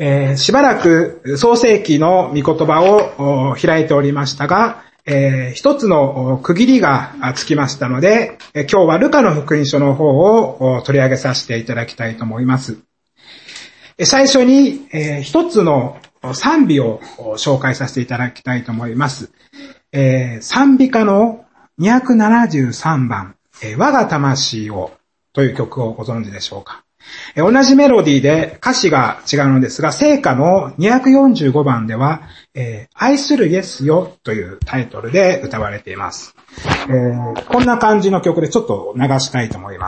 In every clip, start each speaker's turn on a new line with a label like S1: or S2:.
S1: しばらく創世記の御言葉を開いておりましたが、一つの区切りがつきましたので、今日はルカの福音書の方を取り上げさせていただきたいと思います。最初に一つの賛美を紹介させていただきたいと思います。賛美歌の273番、我が魂をという曲をご存知でしょうか。同じメロディーで歌詞が違うのですが、聖歌の245番では、愛するイエスよというタイトルで歌われています。こんな感じの曲でちょっと流したいと思います。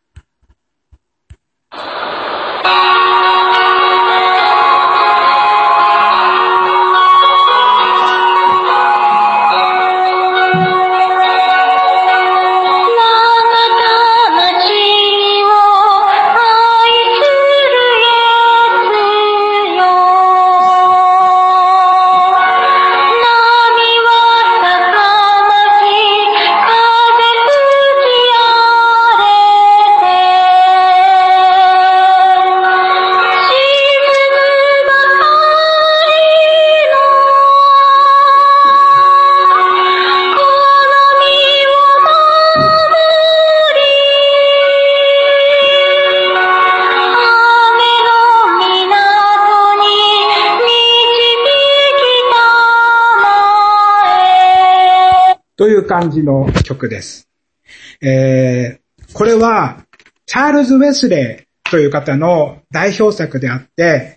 S1: という感じの曲です。これはチャールズ・ウェスレーという方の代表作であって、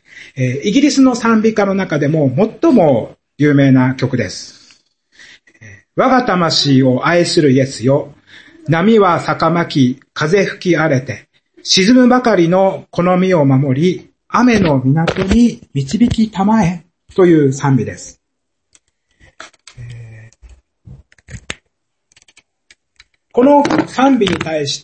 S1: イギリスの賛美歌の中でも最も有名な曲です。我が魂を愛するイエスよ、波は逆まき、風吹き荒れて、沈むばかりのこの身を守り、雨の港に導きたまえという賛美です。この賛美に対して、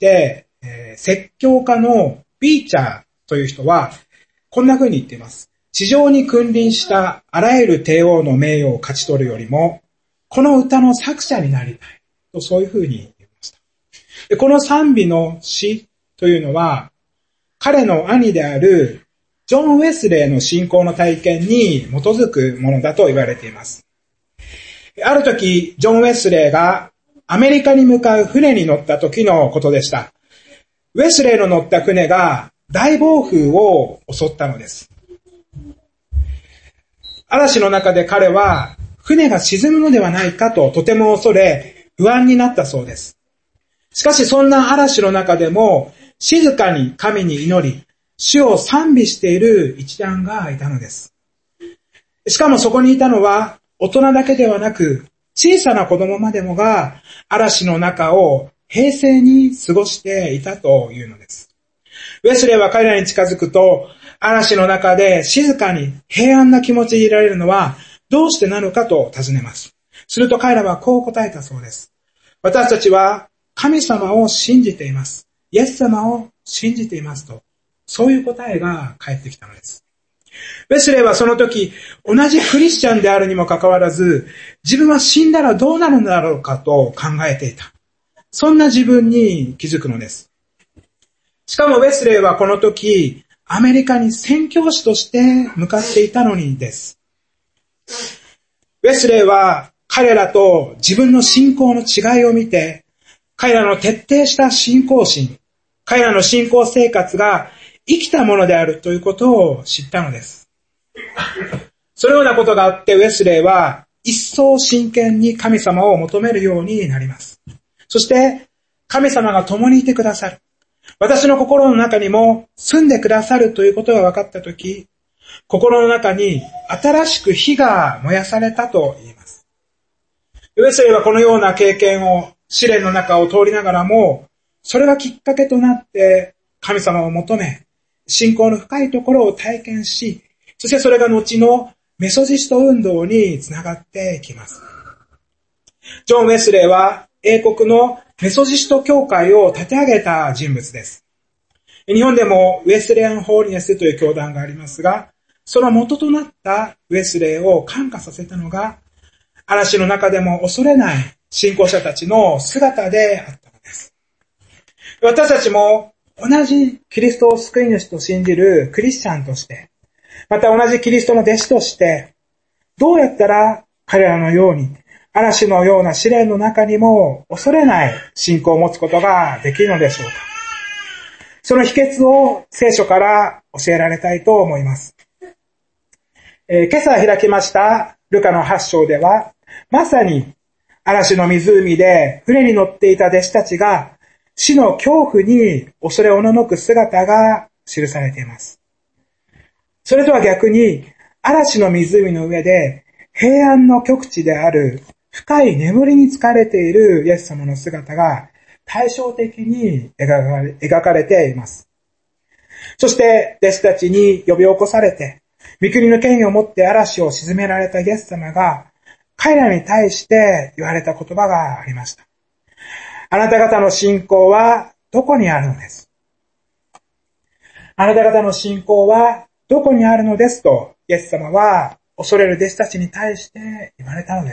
S1: 説教家のビーチャーという人は、こんな風に言っています。地上に君臨したあらゆる帝王の名誉を勝ち取るよりも、この歌の作者になりたい。とそういう風に言いました。で、この賛美の詩というのは、彼の兄であるジョン・ウェスレーの信仰の体験に基づくものだと言われています。ある時、ジョン・ウェスレーがアメリカに向かう船に乗った時のことでした。ウェスレーの乗った船が大暴風を襲ったのです。嵐の中で彼は船が沈むのではないかととても恐れ不安になったそうです。しかしそんな嵐の中でも静かに神に祈り、主を賛美している一団がいたのです。しかもそこにいたのは大人だけではなく、小さな子供までもが嵐の中を平静に過ごしていたというのです。ウェスレーは彼らに近づくと、嵐の中で静かに平安な気持ちでいられるのはどうしてなのかと尋ねます。すると彼らはこう答えたそうです。私たちは神様を信じています。イエス様を信じていますと、そういう答えが返ってきたのです。ウェスレーはその時、同じクリスチャンであるにもかかわらず、自分は死んだらどうなるんだろうかと考えていた。そんな自分に気づくのです。しかもウェスレーはこの時、アメリカに宣教師として向かっていたのにです。ウェスレーは彼らと自分の信仰の違いを見て、彼らの徹底した信仰心、彼らの信仰生活が生きたものであるということを知ったのです。そのようなことがあってウェスレーは一層真剣に神様を求めるようになります。そして神様が共にいてくださる。私の心の中にも住んでくださるということが分かったとき、心の中に新しく火が燃やされたと言います。ウェスレーはこのような経験を試練の中を通りながらも、それがきっかけとなって神様を求め、信仰の深いところを体験し、そしてそれが後のメソジスト運動につながっていきます。ジョン・ウェスレーは英国のメソジスト教会を立て上げた人物です。日本でもウェスレアン・ホーリネスという教団がありますが、その元となったウェスレーを感化させたのが、嵐の中でも恐れない信仰者たちの姿であったのです。私たちも同じキリストを救い主と信じるクリスチャンとして、 また同じキリストの弟子として、どうやったら彼らのように嵐のような試練の中にも恐れない信仰を持つことができるのでしょうか。その秘訣を聖書から教えられたいと思います。今朝開きましたルカの8章では、まさに嵐の湖で船に乗っていた弟子たちが死の恐怖に恐れおののく姿が記されています。それとは逆に、嵐の湖の上で平安の極地である深い眠りに疲れているイエス様の姿が対照的に描かれています。そして弟子たちに呼び起こされて、御国の権威を持って嵐を鎮められたイエス様が彼らに対して言われた言葉がありました。あなた方の信仰はどこにあるのです。あなた方の信仰はどこにあるのですと、イエス様は恐れる弟子たちに対して言われたのです。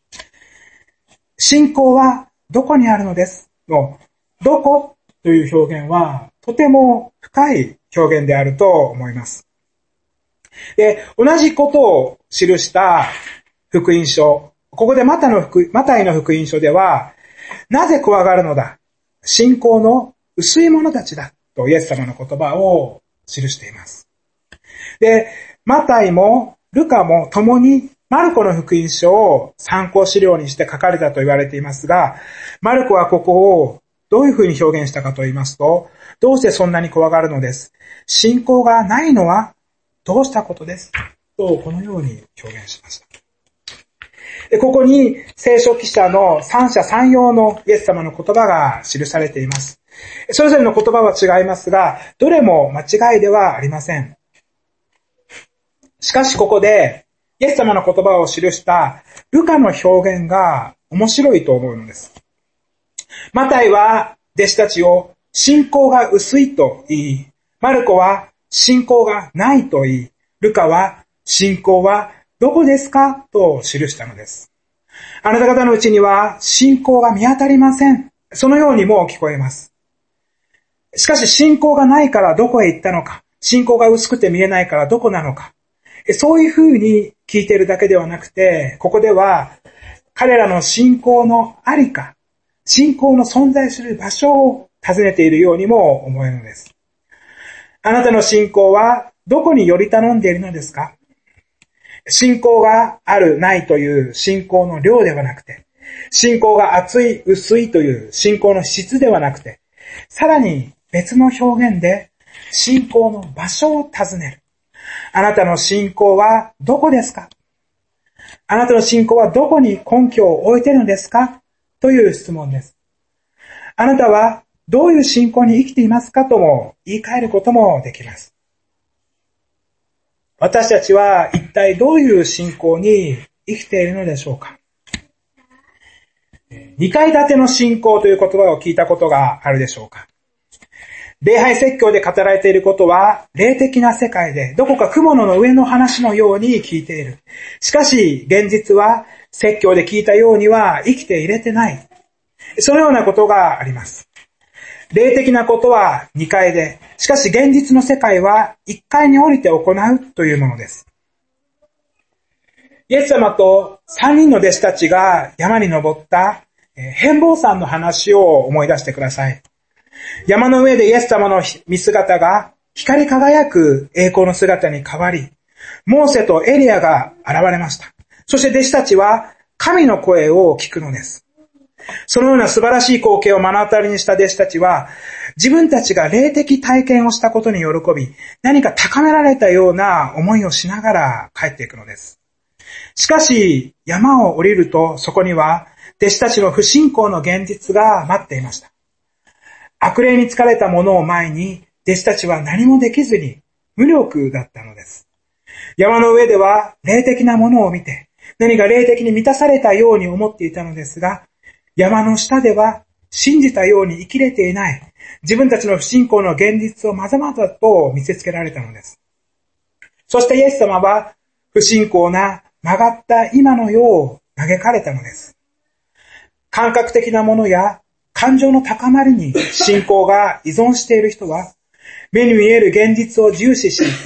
S1: 信仰はどこにあるのですの、どこという表現はとても深い表現であると思います。で、同じことを記した福音書、ここでマタイの福音書では、なぜ怖がるのだ、信仰の薄い者たちだとイエス様の言葉を記しています。で、マタイもルカも共にマルコの福音書を参考資料にして書かれたと言われていますが、マルコはここをどういうふうに表現したかと言いますと、どうしてそんなに怖がるのです。信仰がないのはどうしたことですと、このように表現しました。で、ここに聖書記者の三者三様のイエス様の言葉が記されています。それぞれの言葉は違いますが、どれも間違いではありません。しかしここでイエス様の言葉を記したルカの表現が面白いと思うのです。マタイは弟子たちを信仰が薄いと言い、マルコは信仰がないと言い、ルカは信仰はどこですかと記したのです。あなた方のうちには信仰が見当たりません。そのようにも聞こえます。しかし信仰がないからどこへ行ったのか、信仰が薄くて見えないからどこなのか、そういうふうに聞いているだけではなくて、ここでは彼らの信仰のありか、信仰の存在する場所を尋ねているようにも思えるのです。あなたの信仰はどこにより頼んでいるのですか？信仰があるないという信仰の量ではなくて、信仰が厚い薄いという信仰の質ではなくて、さらに別の表現で信仰の場所を尋ねる。あなたの信仰はどこですか？あなたの信仰はどこに根拠を置いているのですか？という質問です。あなたはどういう信仰に生きていますかとも言い換えることもできます。私たちは一体どういう信仰に生きているのでしょうか。2階建ての信仰という言葉を聞いたことがあるでしょうか。礼拝説教で語られていることは霊的な世界でどこか雲の上の話のように聞いている。しかし現実は説教で聞いたようには生きていれてない。そのようなことがあります。霊的なことは2階で、しかし現実の世界は1階に降りて行うというものです。イエス様と3人の弟子たちが山に登った変貌山の話を思い出してください。山の上でイエス様の見姿が光り輝く栄光の姿に変わり、モーセとエリアが現れました。そして弟子たちは神の声を聞くのです。そのような素晴らしい光景を目の当たりにした弟子たちは、自分たちが霊的体験をしたことに喜び、何か高められたような思いをしながら帰っていくのです。しかし、山を降りるとそこには弟子たちの不信仰の現実が待っていました。悪霊に疲れた者を前に、弟子たちは何もできずに無力だったのです。山の上では霊的なものを見て、何か霊的に満たされたように思っていたのですが、山の下では信じたように生きれていない、自分たちの不信仰の現実をまざまざと見せつけられたのです。そしてイエス様は不信仰な曲がった今の世を嘆かれたのです。感覚的なものや感情の高まりに信仰が依存している人は、目に見える現実を重視し、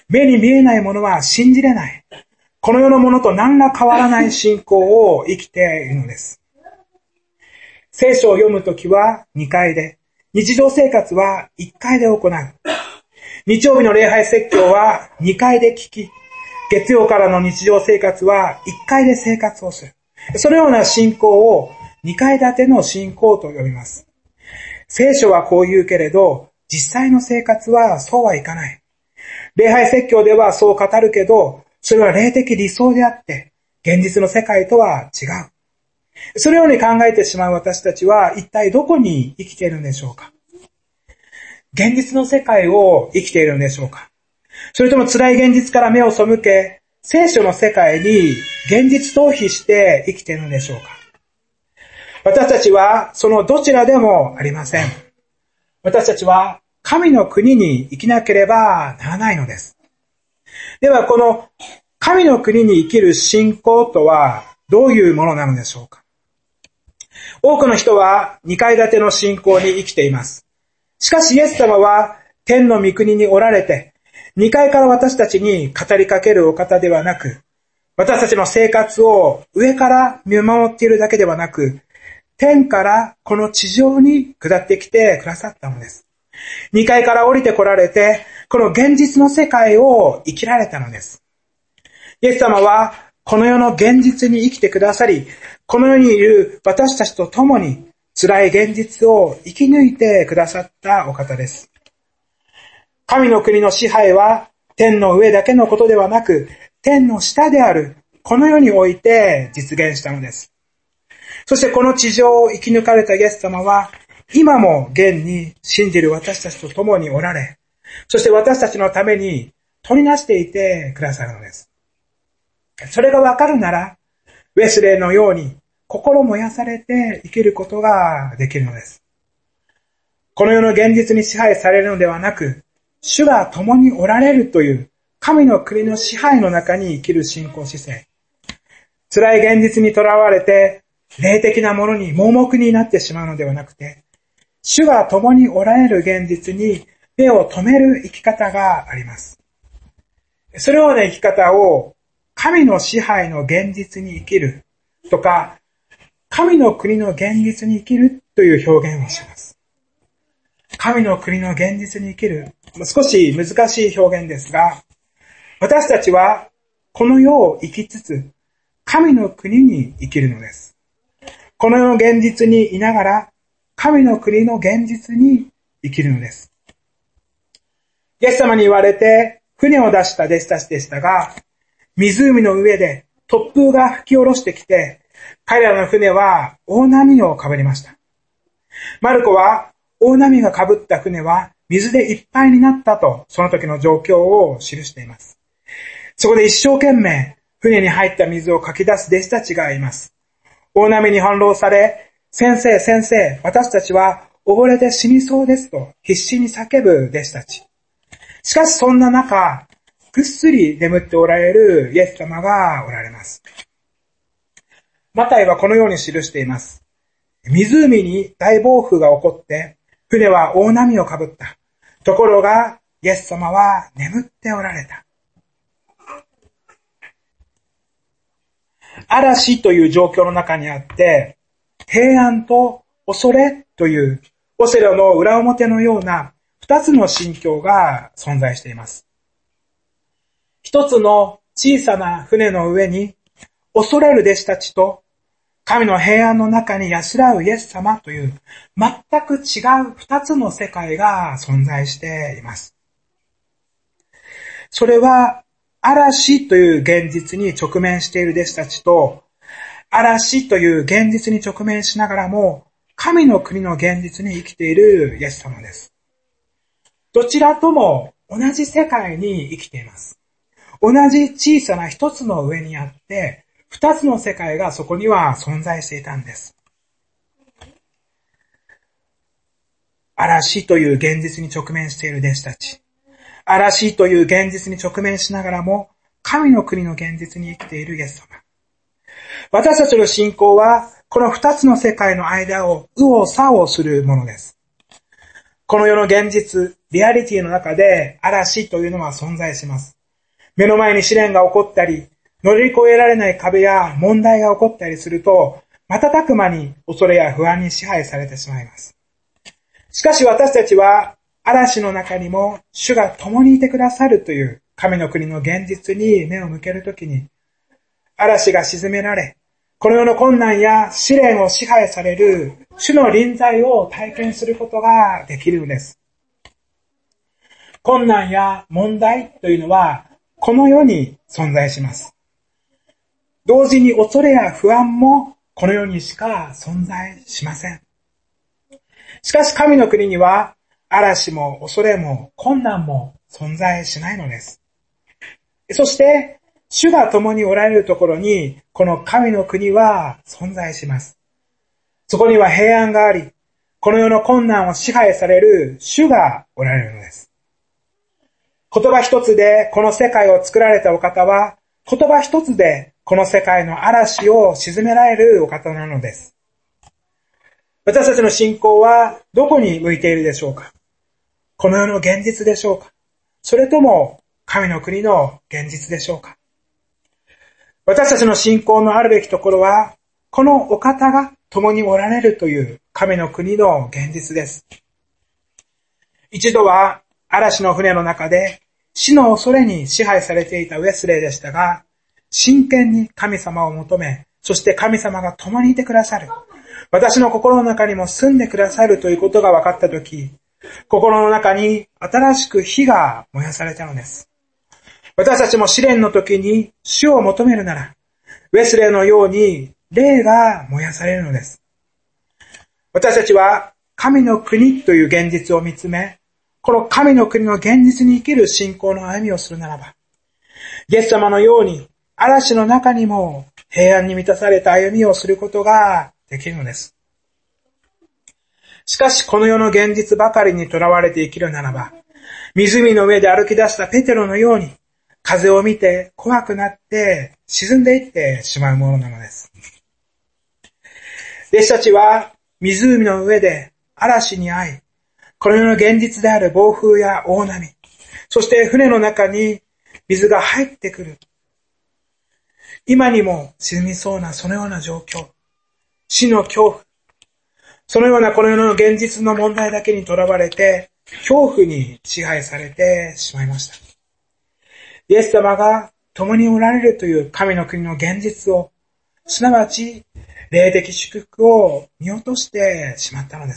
S1: 目に見えないものは信じれない。この世のものと何ら変わらない信仰を生きているのです。聖書を読むときは2回で、日常生活は1回で行う。日曜日の礼拝説教は2回で聞き、月曜からの日常生活は1回で生活をする。そのような信仰を2階建ての信仰と呼びます。聖書はこう言うけれど、実際の生活はそうはいかない。礼拝説教ではそう語るけど、それは霊的理想であって、現実の世界とは違う。そのように考えてしまう私たちは一体どこに生きているんでしょうか？現実の世界を生きているんでしょうか？それとも辛い現実から目を背け、聖書の世界に現実逃避して生きているのでしょうか？私たちはそのどちらでもありません。私たちは神の国に生きなければならないのです。ではこの神の国に生きる信仰とはどういうものなのでしょうか？多くの人は2階建ての信仰に生きています。しかしイエス様は天の御国におられて、2階から私たちに語りかけるお方ではなく、私たちの生活を上から見守っているだけではなく、天からこの地上に下ってきてくださったのです。2階から降りてこられて、この現実の世界を生きられたのです。イエス様はこの世の現実に生きてくださり、この世にいる私たちと共に辛い現実を生き抜いてくださったお方です。神の国の支配は天の上だけのことではなく、天の下であるこの世において実現したのです。そしてこの地上を生き抜かれたイエス様は、今も現に信じる私たちと共におられ、そして私たちのために取りなしていてくださるのです。それがわかるなら、ウェスレーのように心燃やされて生きることができるのです。この世の現実に支配されるのではなく、主が共におられるという神の国の支配の中に生きる信仰姿勢。辛い現実にとらわれて、霊的なものに盲目になってしまうのではなくて、主が共におられる現実に目を留める生き方があります。そのような生き方を神の支配の現実に生きるとか、神の国の現実に生きるという表現をします。神の国の現実に生きる、少し難しい表現ですが、私たちはこの世を生きつつ、神の国に生きるのです。この世の現実にいながら、神の国の現実に生きるのです。イエス様に言われて船を出した弟子たちでしたが、湖の上で突風が吹き下ろしてきて、彼らの船は大波をかぶりました。マルコは大波がかぶった船は水でいっぱいになったと、その時の状況を記しています。そこで一生懸命船に入った水をかき出す弟子たちがいます。大波に翻弄され、先生、先生、私たちは溺れて死にそうですと必死に叫ぶ弟子たち。しかしそんな中、ぐっすり眠っておられるイエス様がおられます。マタイはこのように記しています。湖に大暴風が起こって、船は大波をかぶった。ところが、イエス様は眠っておられた。嵐という状況の中にあって、平安と恐れという、オセロの裏表のような二つの心境が存在しています。一つの小さな船の上に、恐れる弟子たちと、神の平安の中に安らうイエス様という、全く違う二つの世界が存在しています。それは、嵐という現実に直面している弟子たちと、嵐という現実に直面しながらも、神の国の現実に生きているイエス様です。どちらとも同じ世界に生きています。同じ小さな一つの上にあって、二つの世界がそこには存在していたんです。嵐という現実に直面している弟子たち。嵐という現実に直面しながらも、神の国の現実に生きているイエス様。私たちの信仰は、この二つの世界の間を右往左往するものです。この世の現実、リアリティの中で嵐というのは存在します。 目の前に試練が起こったり、乗り越えられない壁や問題が起こったりすると、瞬く間に恐れや不安に支配されてしまいます。しかし私たちは嵐の中にも主が共にいてくださるという神の国の現実に目を向けるときに、嵐が沈められ、この世の困難や試練を支配される主の臨在を体験することができるのです。困難や問題というのはこの世に存在します。同時に恐れや不安もこの世にしか存在しません。しかし神の国には嵐も恐れも困難も存在しないのです。そして主が共におられるところにこの神の国は存在します。そこには平安があり、この世の困難を支配される主がおられるのです。言葉一つでこの世界を作られたお方は、言葉一つでこの世界の嵐を鎮められるお方なのです。私たちの信仰はどこに向いているでしょうか？この世の現実でしょうか？それとも神の国の現実でしょうか？私たちの信仰のあるべきところは、このお方が共におられるという神の国の現実です。一度は嵐の船の中で死の恐れに支配されていたウェスレーでしたが、真剣に神様を求め、そして神様が共にいてくださる。私の心の中にも住んでくださるということが分かったとき、心の中に新しく火が燃やされたのです。私たちも試練の時に主を求めるなら、ウェスレーのように霊が燃やされるのです。私たちは神の国という現実を見つめ、この神の国の現実に生きる信仰の歩みをするならば、イエス様のように嵐の中にも平安に満たされた歩みをすることができるのです。しかしこの世の現実ばかりにとらわれて生きるならば、湖の上で歩き出したペテロのように、風を見て怖くなって沈んでいってしまうものなのです。弟子たちは湖の上で嵐に遭い、この世の現実である暴風や大波、そして船の中に水が入ってくる。今にも沈みそうなそのような状況、死の恐怖、そのようなこの世の現実の問題だけにとらわれて、恐怖に支配されてしまいました。イエス様が共におられるという神の国の現実を、すなわち霊的祝福を見落としてしまったのです。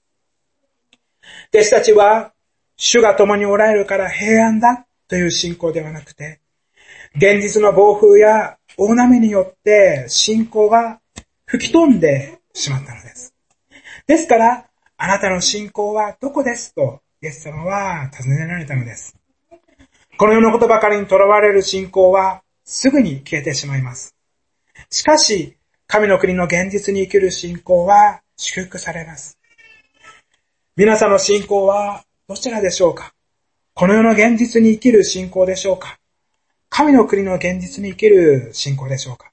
S1: 弟子たちは、主が共におられるから平安だという信仰ではなくて、現実の暴風や大波によって信仰が吹き飛んでしまったのです。ですから、あなたの信仰はどこですとイエス様は尋ねられたのです。この世のことばかりにとらわれる信仰はすぐに消えてしまいます。しかし、神の国の現実に生きる信仰は祝福されます。皆さんの信仰はどちらでしょうか？この世の現実に生きる信仰でしょうか？神の国の現実に生きる信仰でしょうか？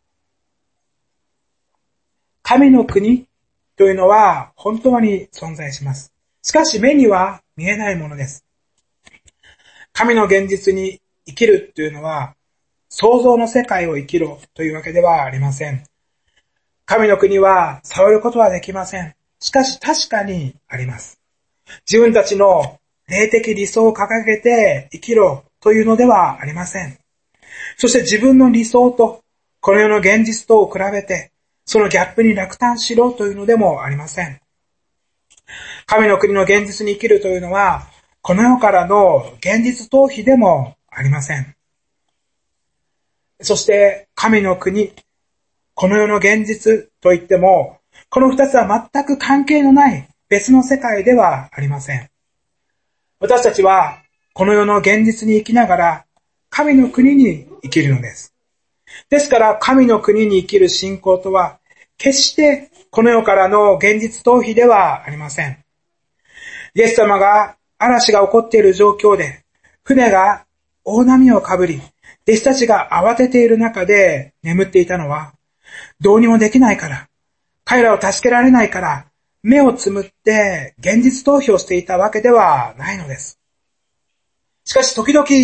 S1: 神の国というのは本当に存在します。しかし目には見えないものです。神の現実に生きるというのは創造の世界を生きろというわけではありません。神の国は触ることはできません。しかし確かにあります。自分たちの霊的理想を掲げて生きろというのではありません。そして自分の理想とこの世の現実とを比べてそのギャップに落胆しろというのでもありません。神の国の現実に生きるというのはこの世からの現実逃避でもありません。そして神の国、この世の現実といっても、この二つは全く関係のない別の世界ではありません。私たちはこの世の現実に生きながら神の国に生きるのです。ですから神の国に生きる信仰とは決してこの世からの現実逃避ではありません。イエス様が嵐が起こっている状況で、船が大波をかぶり、弟子たちが慌てている中で眠っていたのは、どうにもできないから、彼らを助けられないから、目をつむって現実逃避をしていたわけではないのです。しかし時々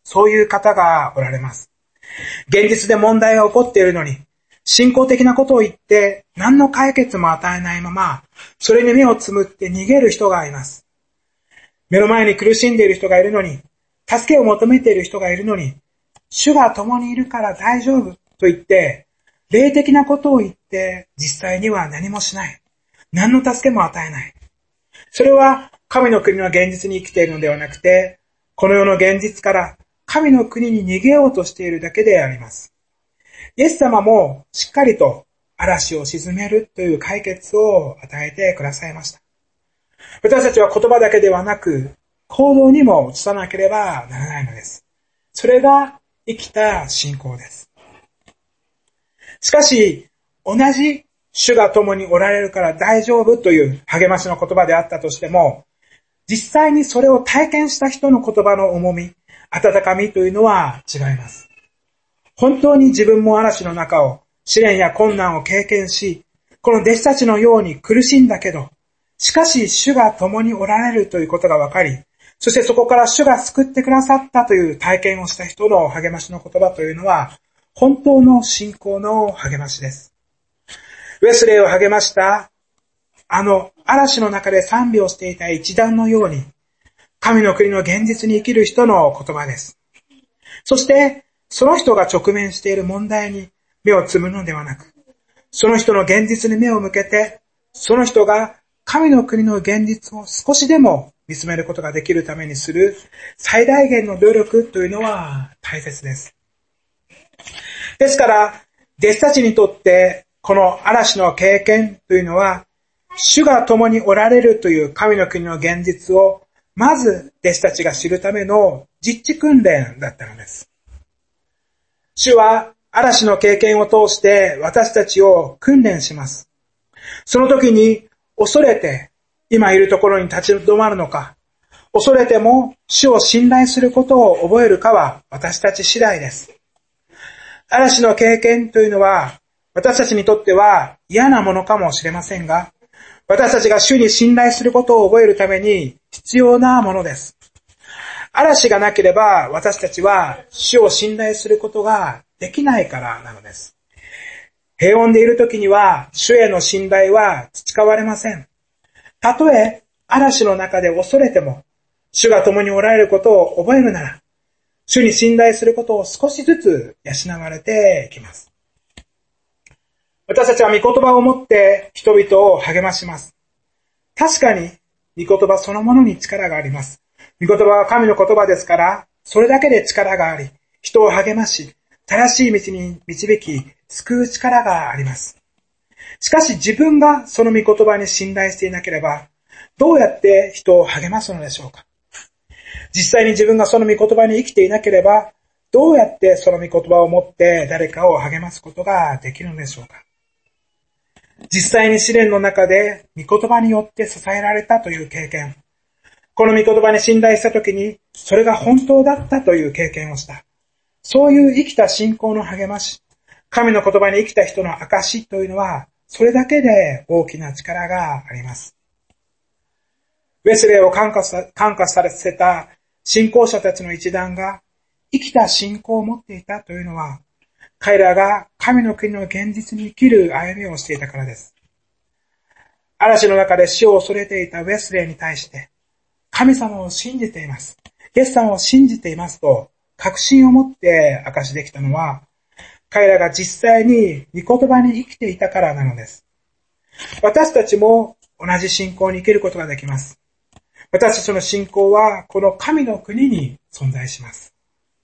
S1: そういう方がおられます。現実で問題が起こっているのに、信仰的なことを言って何の解決も与えないまま、それに目をつむって逃げる人がいます。目の前に苦しんでいる人がいるのに、助けを求めている人がいるのに、主が共にいるから大丈夫と言って、霊的なことを言って実際には何もしない。何の助けも与えない。それは神の国の現実に生きているのではなくて、この世の現実から神の国に逃げようとしているだけであります。イエス様もしっかりと嵐を鎮めるという解決を与えてくださいました。私たちは言葉だけではなく、行動にも移さなければならないのです。それが生きた信仰です。しかし、同じ主が共におられるから大丈夫という励ましの言葉であったとしても、実際にそれを体験した人の言葉の重み、温かみというのは違います。本当に自分も嵐の中を、試練や困難を経験し、この弟子たちのように苦しんだけど、しかし主が共におられるということが分かり、そしてそこから主が救ってくださったという体験をした人の励ましの言葉というのは、本当の信仰の励ましです。ウェスレーを励ました嵐の中で賛美をしていた一団のように、神の国の現実に生きる人の言葉です。そして、その人が直面している問題に目をつむるのではなく、その人の現実に目を向けて、その人が神の国の現実を少しでも見つめることができるためにする最大限の努力というのは大切です。ですから、弟子たちにとってこの嵐の経験というのは、主が共におられるという神の国の現実をまず弟子たちが知るための実地訓練だったのです。主は嵐の経験を通して私たちを訓練します。その時に恐れて今いるところに立ち止まるのか、恐れても主を信頼することを覚えるかは私たち次第です。嵐の経験というのは私たちにとっては嫌なものかもしれませんが、私たちが主に信頼することを覚えるために必要なものです。嵐がなければ私たちは主を信頼することができないからなのです。平穏でいるときには主への信頼は培われません。たとえ嵐の中で恐れても主が共におられることを覚えるなら、主に信頼することを少しずつ養われていきます。私たちは御言葉を持って人々を励まします。確かに御言葉そのものに力があります。御言葉は神の言葉ですから、それだけで力があり、人を励まし、正しい道に導き、救う力があります。しかし自分がその御言葉に信頼していなければ、どうやって人を励ますのでしょうか。実際に自分がその御言葉に生きていなければ、どうやってその御言葉を持って誰かを励ますことができるのでしょうか。実際に試練の中で御言葉によって支えられたという経験、この御言葉に信頼したときにそれが本当だったという経験をした。そういう生きた信仰の励まし、神の言葉に生きた人の証というのは、それだけで大きな力があります。ウェスレーを感化させた信仰者たちの一団が生きた信仰を持っていたというのは、彼らが神の国の現実に生きる歩みをしていたからです。嵐の中で死を恐れていたウェスレーに対して、神様を信じています。イエス様を信じていますと、確信を持って証しできたのは、彼らが実際に御言葉に生きていたからなのです。私たちも同じ信仰に生きることができます。私たちの信仰はこの神の国に存在します。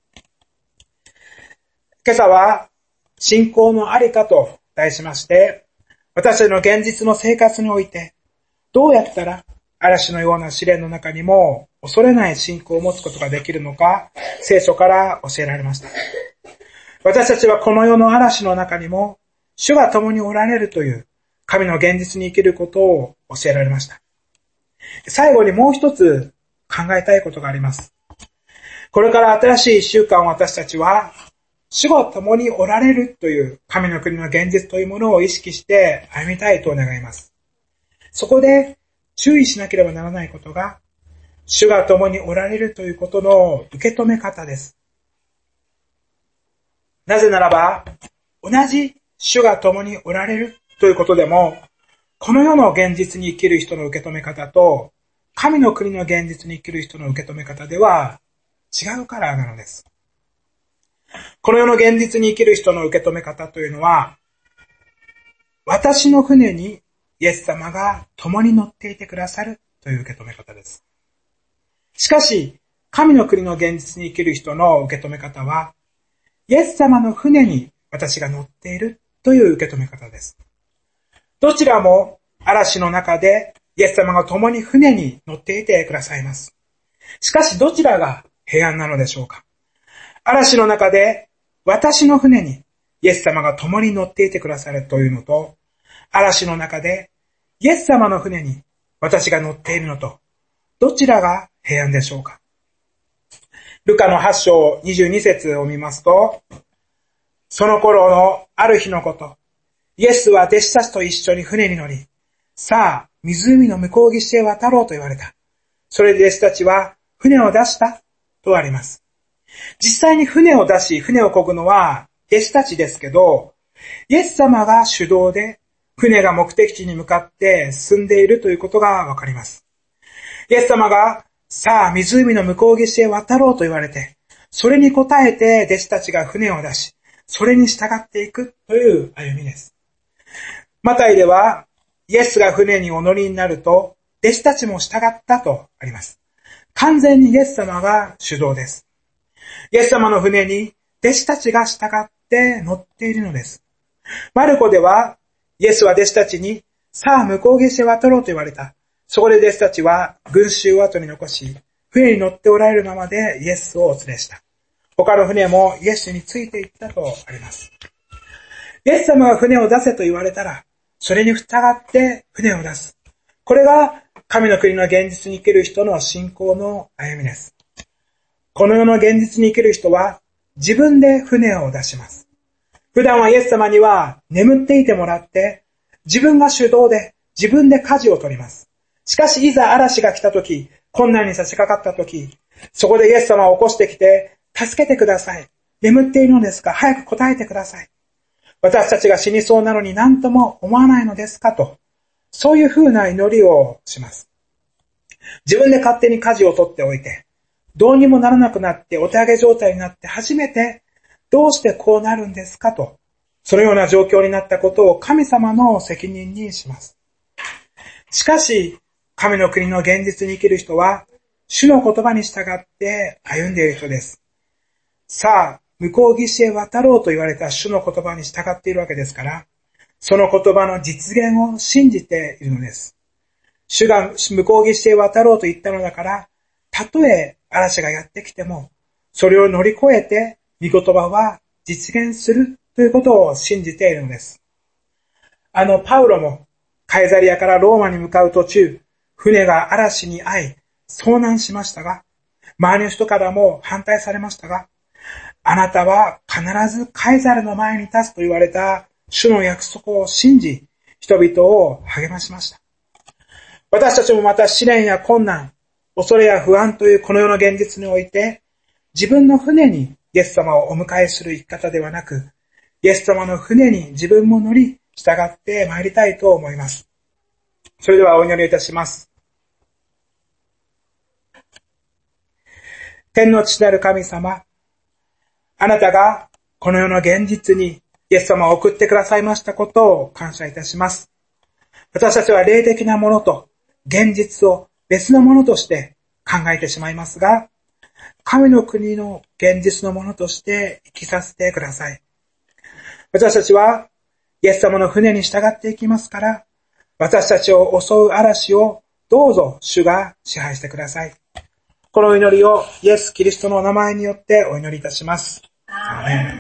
S1: 今朝は信仰のありかと題しまして、私たちの現実の生活において、どうやったら嵐のような試練の中にも恐れない信仰を持つことができるのか、聖書から教えられました。私たちはこの世の嵐の中にも、主が共におられるという神の現実に生きることを教えられました。最後にもう一つ考えたいことがあります。これから新しい一週間を私たちは、主が共におられるという神の国の現実というものを意識して歩みたいと願います。そこで注意しなければならないことが、主が共におられるということの受け止め方です。 なぜならば、同じ主が共におられるということでも、この世の現実に生きる人の受け止め方と、神の国の現実に生きる人の受け止め方では違うからなのです。この世の現実に生きる人の受け止め方というのは、私の船にイエス様が共に乗っていてくださるという受け止め方です。しかし、神の国の現実に生きる人の受け止め方は、イエス様の船に私が乗っているという受け止め方です。どちらも嵐の中でイエス様が共に船に乗っていてくださいます。しかしどちらが平安なのでしょうか。嵐の中で私の船にイエス様が共に乗っていてくださるというのと、嵐の中でイエス様の船に私が乗っているのと、どちらが平安でしょうか。ルカの8章22節を見ますと、その頃のある日のこと、イエスは弟子たちと一緒に船に乗り、さあ、湖の向こう岸へ渡ろうと言われた。それで弟子たちは船を出したとあります。実際に船を出し、船を漕ぐのは弟子たちですけど、イエス様が主導で船が目的地に向かって進んでいるということがわかります。イエス様がさあ湖の向こう岸へ渡ろうと言われて、それに応えて弟子たちが船を出し、それに従っていくという歩みです。マタイではイエスが船にお乗りになると弟子たちも従ったとあります。完全にイエス様が主導です。イエス様の船に弟子たちが従って乗っているのです。マルコではイエスは弟子たちにさあ向こう岸へ渡ろうと言われた。そこで弟子たちは群衆を後に残し、船に乗っておられるままでイエスをお連れした。他の船もイエスについて行ったとあります。イエス様が船を出せと言われたら、それに従って船を出す。これが神の国の現実に生きる人の信仰の歩みです。この世の現実に生きる人は自分で船を出します。普段はイエス様には眠っていてもらって、自分が主導で自分で舵を取ります。しかしいざ嵐が来たとき、困難に差し掛かったとき、そこでイエス様を起こしてきて、助けてください。眠っているのですか？早く答えてください。私たちが死にそうなのに何とも思わないのですかと、そういう風な祈りをします。自分で勝手に舵を取っておいて、どうにもならなくなってお手上げ状態になって初めて、どうしてこうなるんですかと、そのような状況になったことを神様の責任にします。しかし、神の国の現実に生きる人は、主の言葉に従って歩んでいる人です。さあ、向こう岸へ渡ろうと言われた主の言葉に従っているわけですから、その言葉の実現を信じているのです。主が向こう岸へ渡ろうと言ったのだから、たとえ嵐がやってきても、それを乗り越えて、御言葉は実現するということを信じているのです。パウロもカイザリアからローマに向かう途中、船が嵐に遭い、遭難しましたが、周りの人からも反対されましたが、あなたは必ずカイザルの前に立つと言われた主の約束を信じ、人々を励ましました。私たちもまた試練や困難、恐れや不安というこの世の現実において、自分の船にイエス様をお迎えする生き方ではなく、イエス様の船に自分も乗り、従って参りたいと思います。それではお祈りいたします。天の父なる神様、あなたがこの世の現実にイエス様を送ってくださいましたことを感謝いたします。私たちは霊的なものと現実を別のものとして考えてしまいますが、神の国の現実のものとして生きさせてください。私たちはイエス様の船に従っていきますから、私たちを襲う嵐をどうぞ主が支配してください。この祈りをイエス・キリストのお名前によってお祈りいたします。アーメン。